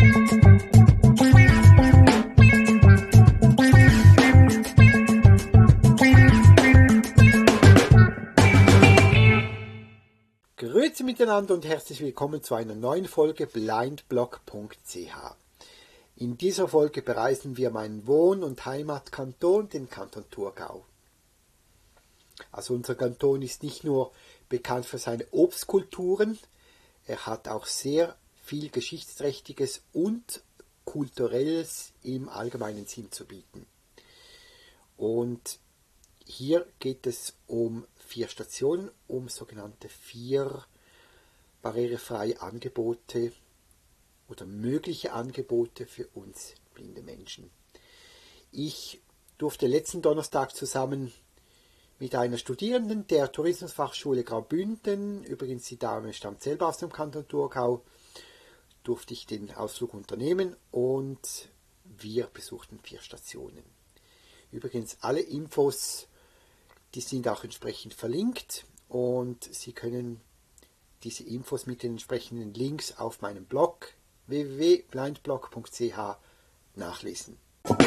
Grüezi miteinander und herzlich willkommen zu einer neuen Folge blindblog.ch. In dieser Folge bereisen wir meinen Wohn- und Heimatkanton, den Kanton Thurgau. Also unser Kanton ist nicht nur bekannt für seine Obstkulturen, er hat auch sehr viel Geschichtsträchtiges und Kulturelles im allgemeinen Sinn zu bieten. Und hier geht es um 4 Stationen, um sogenannte 4 barrierefreie Angebote oder mögliche Angebote für uns blinde Menschen. Ich durfte letzten Donnerstag zusammen mit einer Studierenden der Tourismusfachschule Graubünden, übrigens die Dame stammt selber aus dem Kanton Thurgau, durfte ich den Ausflug unternehmen und wir besuchten 4 Stationen. Übrigens alle Infos, die sind auch entsprechend verlinkt und Sie können diese Infos mit den entsprechenden Links auf meinem Blog www.blindblog.ch nachlesen.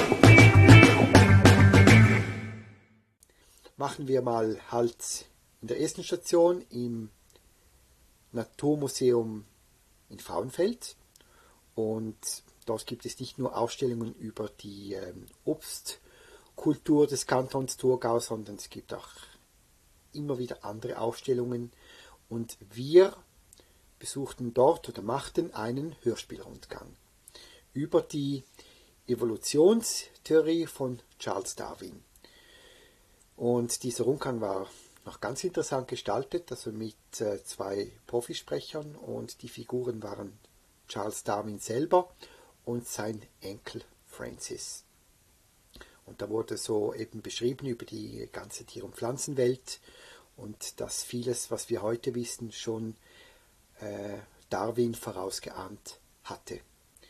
Machen wir mal Halt in der ersten Station im Naturmuseum in Frauenfeld. Und dort gibt es nicht nur Ausstellungen über die Obstkultur des Kantons Thurgau, sondern es gibt auch immer wieder andere Ausstellungen. Und wir besuchten dort oder machten einen Hörspielrundgang über die Evolutionstheorie von Charles Darwin. Und dieser Rundgang war noch ganz interessant gestaltet, also mit 2 Profisprechern, und die Figuren waren Charles Darwin selber und sein Enkel Francis. Und da wurde so eben beschrieben über die ganze Tier- und Pflanzenwelt und dass vieles, was wir heute wissen, schon Darwin vorausgeahnt hatte.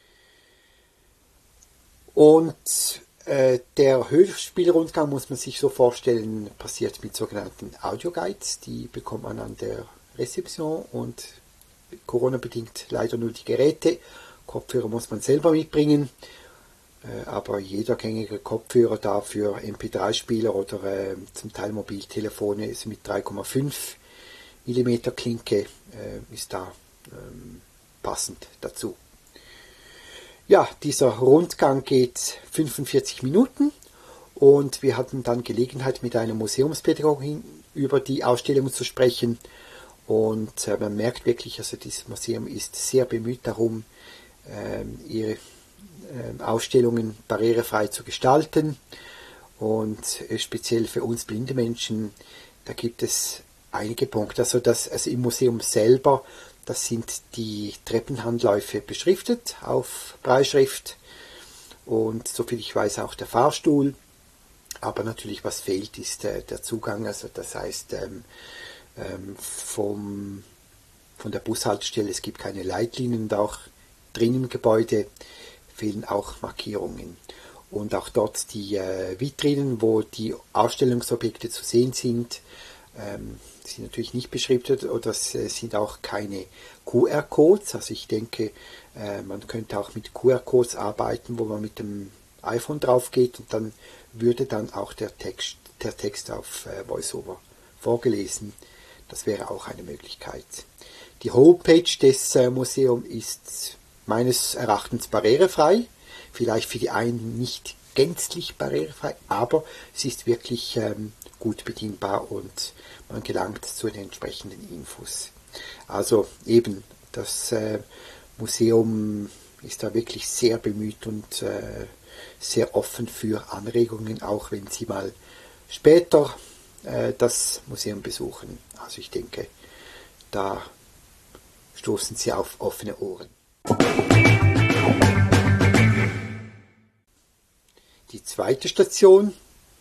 Und der Hörspielrundgang, muss man sich so vorstellen, passiert mit sogenannten Audioguides. Die bekommt man an der Rezeption und Corona-bedingt leider nur die Geräte. Kopfhörer muss man selber mitbringen, aber jeder gängige Kopfhörer dafür MP3-Spieler oder zum Teil Mobiltelefone ist mit 3,5 mm Klinke ist da passend dazu. Ja, dieser Rundgang geht 45 Minuten und wir hatten dann Gelegenheit, mit einer Museumspädagogin über die Ausstellung zu sprechen. Und man merkt wirklich, also dieses Museum ist sehr bemüht darum, ihre Ausstellungen barrierefrei zu gestalten. Und speziell für uns blinde Menschen, da gibt es einige Punkte. Also im Museum selber, das sind die Treppenhandläufe beschriftet auf Brailleschrift und soviel ich weiß auch der Fahrstuhl. Aber natürlich, was fehlt, ist der Zugang. Also das heißt, von der Bushaltestelle, es gibt keine Leitlinien und auch drin im Gebäude fehlen auch Markierungen. Und auch dort die Vitrinen, wo die Ausstellungsobjekte zu sehen sind, sind natürlich nicht beschriftet oder es sind auch keine QR-Codes. Also ich denke, man könnte auch mit QR-Codes arbeiten, wo man mit dem iPhone drauf geht und dann würde dann auch der Text auf VoiceOver vorgelesen. Das wäre auch eine Möglichkeit. Die Homepage des Museums ist meines Erachtens barrierefrei. Vielleicht für die einen nicht gänzlich barrierefrei, aber es ist wirklich gut bedienbar und man gelangt zu den entsprechenden Infos. Also eben, das Museum ist da wirklich sehr bemüht und sehr offen für Anregungen, auch wenn Sie mal später das Museum besuchen. Also ich denke, da stoßen Sie auf offene Ohren. Die zweite Station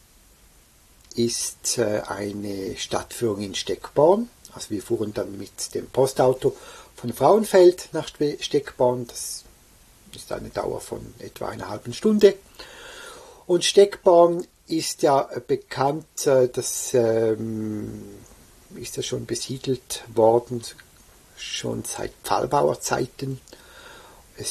ist eine Stadtführung in Steckborn. Also wir fuhren dann mit dem Postauto von Frauenfeld nach Steckborn. Das ist eine Dauer von etwa einer halben Stunde. Und Steckborn ist ja bekannt, das ist ja schon besiedelt worden, schon seit Pfahlbauerzeiten. Es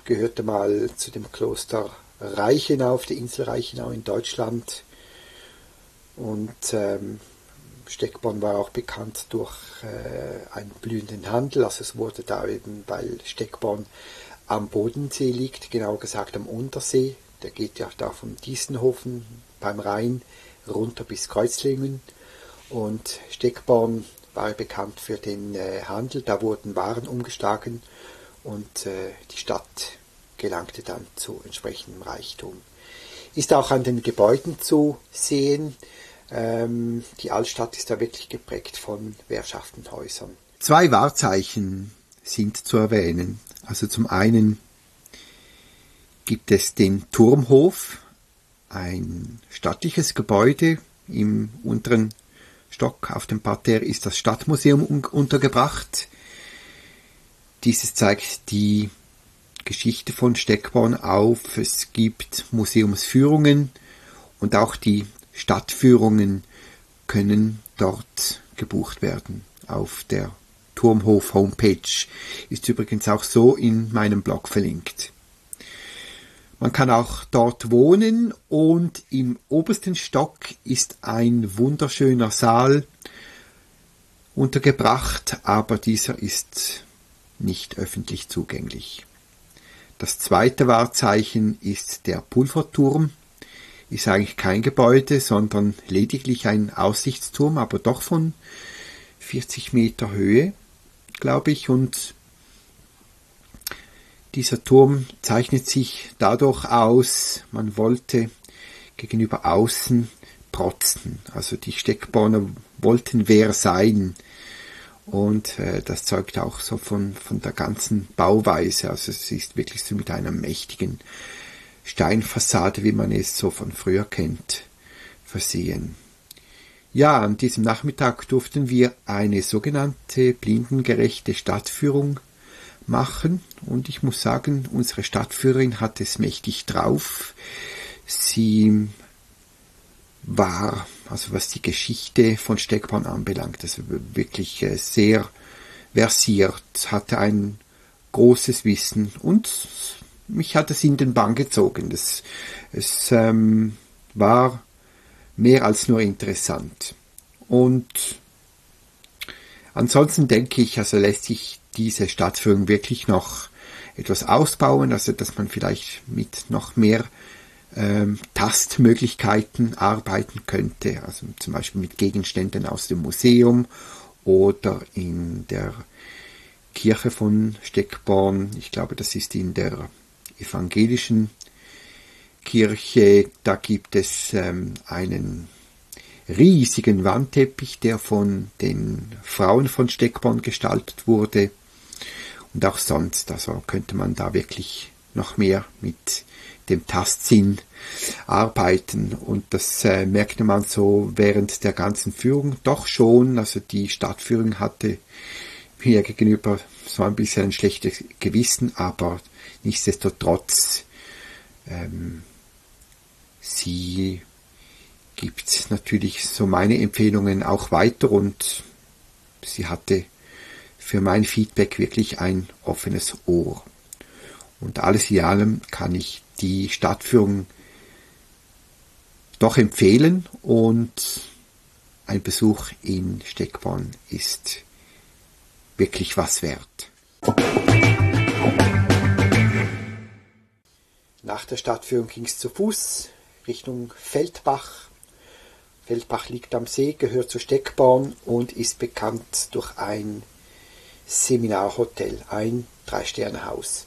gehörte mal zu dem Kloster Reichenau auf der Insel Reichenau in Deutschland. Und Steckborn war auch bekannt durch einen blühenden Handel. Also es wurde da eben, weil Steckborn am Bodensee liegt, genauer gesagt am Untersee. Der geht ja da von Diessenhofen beim Rhein runter bis Kreuzlingen. Und Steckborn war bekannt für den Handel. Da wurden Waren umgeschlagen und die Stadt gelangte dann zu entsprechendem Reichtum. Ist auch an den Gebäuden zu sehen. Die Altstadt ist da wirklich geprägt von wehrhaften Häusern. 2 Wahrzeichen sind zu erwähnen. Also zum einen gibt es den Turmhof, ein stattliches Gebäude. Im unteren Stock auf dem Parterre ist das Stadtmuseum untergebracht. Dieses zeigt die Geschichte von Steckborn auf. Es gibt Museumsführungen und auch die Stadtführungen können dort gebucht werden. Auf der Turmhof Homepage ist übrigens auch so in meinem Blog verlinkt. Man kann auch dort wohnen und im obersten Stock ist ein wunderschöner Saal untergebracht, aber dieser ist nicht öffentlich zugänglich. Das zweite Wahrzeichen ist der Pulverturm. Ist eigentlich kein Gebäude, sondern lediglich ein Aussichtsturm, aber doch von 40 Meter Höhe, glaube ich. Und dieser Turm zeichnet sich dadurch aus, man wollte gegenüber außen protzen. Also die Steckborner wollten wer sein. Und das zeugt auch so von der ganzen Bauweise. Also es ist wirklich so mit einer mächtigen Steinfassade, wie man es so von früher kennt, versehen. Ja, an diesem Nachmittag durften wir eine sogenannte blindengerechte Stadtführung machen und ich muss sagen, unsere Stadtführerin hat es mächtig drauf. Sie war, also was die Geschichte von Steckborn anbelangt, also wirklich sehr versiert, hatte ein großes Wissen und mich hat es in den Bann gezogen. Es war mehr als nur interessant. Und ansonsten denke ich, also lässt sich diese Stadtführung wirklich noch etwas ausbauen, also dass man vielleicht mit noch mehr Tastmöglichkeiten arbeiten könnte, also zum Beispiel mit Gegenständen aus dem Museum oder in der Kirche von Steckborn. Ich glaube, das ist in der evangelischen Kirche. Da gibt es einen riesigen Wandteppich, der von den Frauen von Steckborn gestaltet wurde. Und auch sonst, also könnte man da wirklich noch mehr mit dem Tastsinn arbeiten. Und das merkte man so während der ganzen Führung doch schon. Also die Stadtführung hatte mir gegenüber so ein bisschen ein schlechtes Gewissen, aber nichtsdestotrotz, sie gibt natürlich so meine Empfehlungen auch weiter und sie hatte für mein Feedback wirklich ein offenes Ohr. Und alles in allem kann ich die Stadtführung doch empfehlen und ein Besuch in Steckborn ist wirklich was wert. Nach der Stadtführung ging es zu Fuß Richtung Feldbach. Feldbach liegt am See, gehört zu Steckborn und ist bekannt durch ein Seminarhotel, ein 3-Sterne-Haus.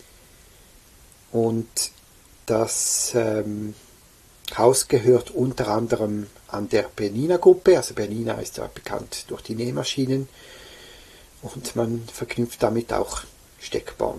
Und das Haus gehört unter anderem an der Bernina-Gruppe. Also Bernina ist ja bekannt durch die Nähmaschinen und man verknüpft damit auch Steckborn.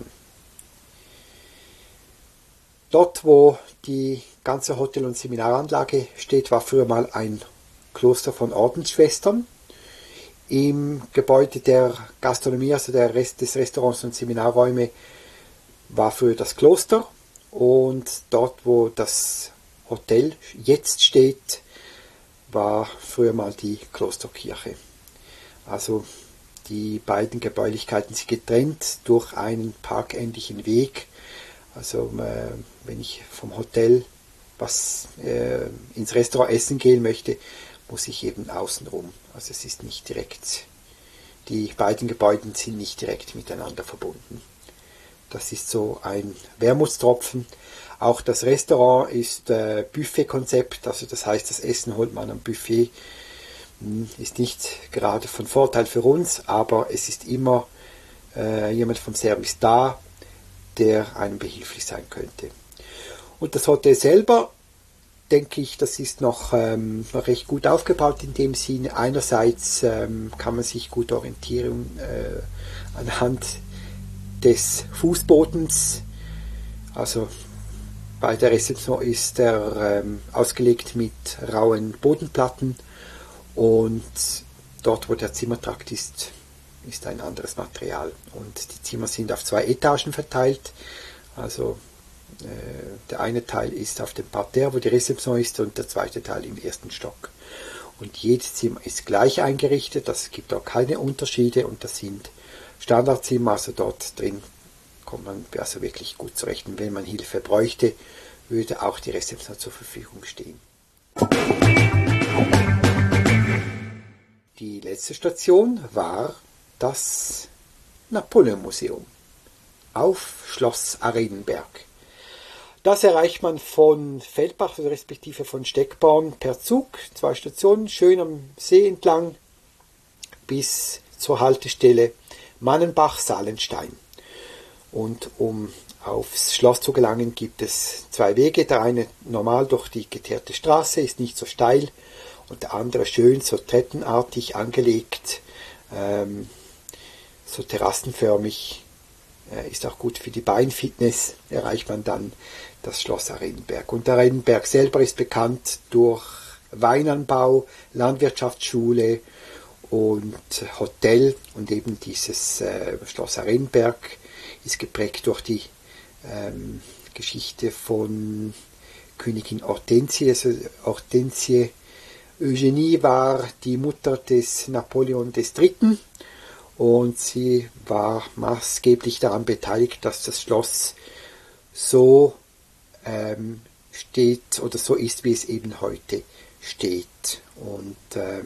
Dort, wo die ganze Hotel- und Seminaranlage steht, war früher mal ein Kloster von Ordensschwestern. Im Gebäude der Gastronomie, also der Rest des Restaurants und Seminarräume, war früher das Kloster. Und dort, wo das Hotel jetzt steht, war früher mal die Klosterkirche. Also die beiden Gebäulichkeiten sind getrennt durch einen parkähnlichen Weg. Also wenn ich vom Hotel ins Restaurant essen gehen möchte, muss ich eben außen rum. Also es ist nicht direkt, die beiden Gebäude sind nicht direkt miteinander verbunden. Das ist so ein Wermutstropfen. Auch das Restaurant ist Buffet-Konzept, also das heißt, das Essen holt man am Buffet. Ist nicht gerade von Vorteil für uns, aber es ist immer jemand vom Service da, der einem behilflich sein könnte. Und das Hotel selber, denke ich, das ist noch recht gut aufgebaut in dem Sinne. Einerseits kann man sich gut orientieren anhand des Fußbodens. Also bei der Rezeption ist er ausgelegt mit rauen Bodenplatten und dort, wo der Zimmertrakt ist ein anderes Material. Und die Zimmer sind auf 2 Etagen verteilt. Also der eine Teil ist auf dem Parterre, wo die Rezeption ist, und der zweite Teil im ersten Stock. Und jedes Zimmer ist gleich eingerichtet, es gibt auch keine Unterschiede und das sind Standardzimmer, also dort drin kommt man also wirklich gut zurecht. Und wenn man Hilfe bräuchte, würde auch die Rezeption zur Verfügung stehen. Die letzte Station war das Napoleon-Museum auf Schloss Arenenberg. Das erreicht man von Feldbach, respektive von Steckborn per Zug, 2 Stationen, schön am See entlang, bis zur Haltestelle Mannenbach-Salenstein. Und um aufs Schloss zu gelangen, gibt es 2 Wege. Der eine normal durch die geteerte Straße, ist nicht so steil, und der andere schön so treppenartig angelegt, so terrassenförmig, ist auch gut für die Beinfitness, erreicht man dann das Schloss Arenenberg. Und der Arenenberg selber ist bekannt durch Weinanbau, Landwirtschaftsschule und Hotel, und eben dieses Schloss Arenenberg ist geprägt durch die Geschichte von Königin Hortensie. Also Hortensie Eugenie war die Mutter des Napoleon III. Und sie war maßgeblich daran beteiligt, dass das Schloss so steht oder so ist, wie es eben heute steht. Und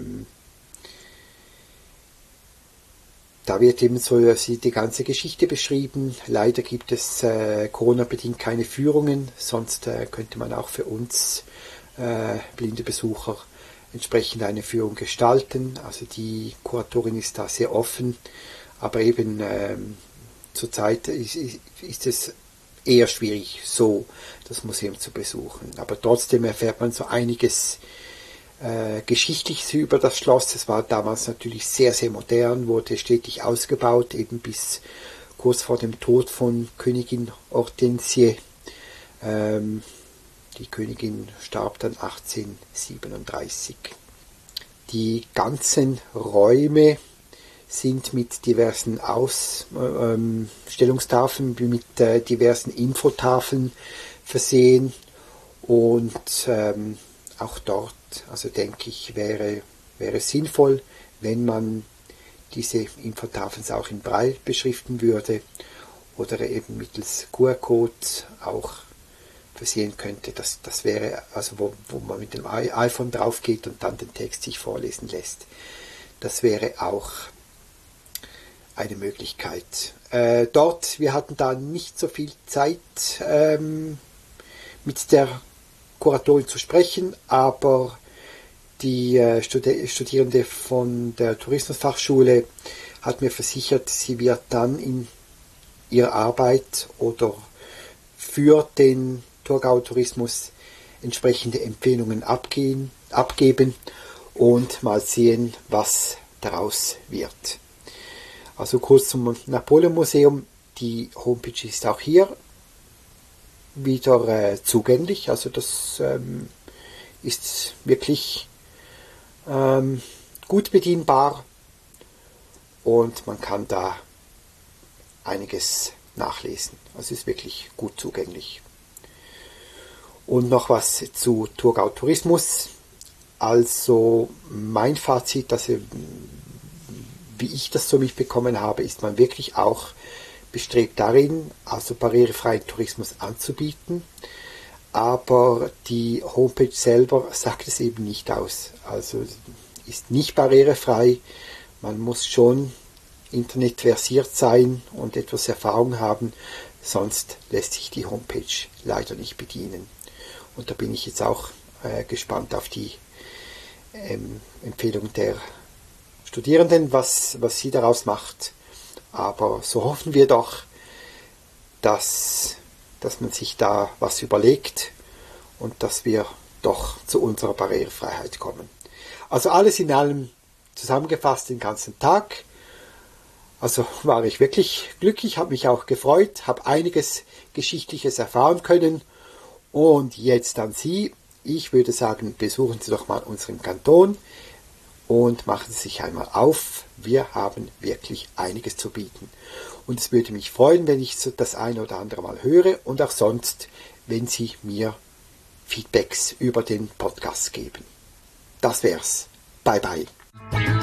da wird eben so die ganze Geschichte beschrieben. Leider gibt es Corona-bedingt keine Führungen, sonst könnte man auch für uns blinde Besucher entsprechend eine Führung gestalten. Also die Kuratorin ist da sehr offen, aber eben zurzeit ist es eher schwierig, so das Museum zu besuchen. Aber trotzdem erfährt man so einiges Geschichtliches über das Schloss. Es war damals natürlich sehr, sehr modern, wurde stetig ausgebaut, eben bis kurz vor dem Tod von Königin Hortensie. Die Königin starb dann 1837. Die ganzen Räume sind mit diversen Ausstellungstafeln, mit diversen Infotafeln versehen, und auch dort, also denke ich, wäre sinnvoll, wenn man diese Infotafeln auch in Braille beschriften würde oder eben mittels QR-Code auch versehen könnte. Das wäre, also wo man mit dem iPhone drauf geht und dann den Text sich vorlesen lässt. Das wäre auch eine Möglichkeit. Wir hatten da nicht so viel Zeit mit der Kuratorin zu sprechen, aber die Studierende von der Tourismusfachschule hat mir versichert, sie wird dann in ihrer Arbeit oder für den Thurgauer Tourismus entsprechende Empfehlungen abgeben und mal sehen, was daraus wird. Also kurz zum Napoleon Museum. Die Homepage ist auch hier wieder zugänglich. Also das ist wirklich gut bedienbar und man kann da einiges nachlesen. Also ist wirklich gut zugänglich. Und noch was zu Thurgau Tourismus. Also mein Fazit, also wie ich das so mitbekommen habe, ist man wirklich auch bestrebt darin, also barrierefreien Tourismus anzubieten, aber die Homepage selber sagt es eben nicht aus. Also ist nicht barrierefrei, man muss schon internetversiert sein und etwas Erfahrung haben, sonst lässt sich die Homepage leider nicht bedienen. Und da bin ich jetzt auch gespannt auf die Empfehlung der Studierenden, was sie daraus macht. Aber so hoffen wir doch, dass man sich da was überlegt und dass wir doch zu unserer Barrierefreiheit kommen. Also alles in allem zusammengefasst den ganzen Tag. Also war ich wirklich glücklich, habe mich auch gefreut, habe einiges Geschichtliches erfahren können. Und jetzt an Sie. Ich würde sagen, besuchen Sie doch mal unseren Kanton und machen Sie sich einmal auf. Wir haben wirklich einiges zu bieten. Und es würde mich freuen, wenn ich das eine oder andere mal höre und auch sonst, wenn Sie mir Feedbacks über den Podcast geben. Das wär's. Bye bye.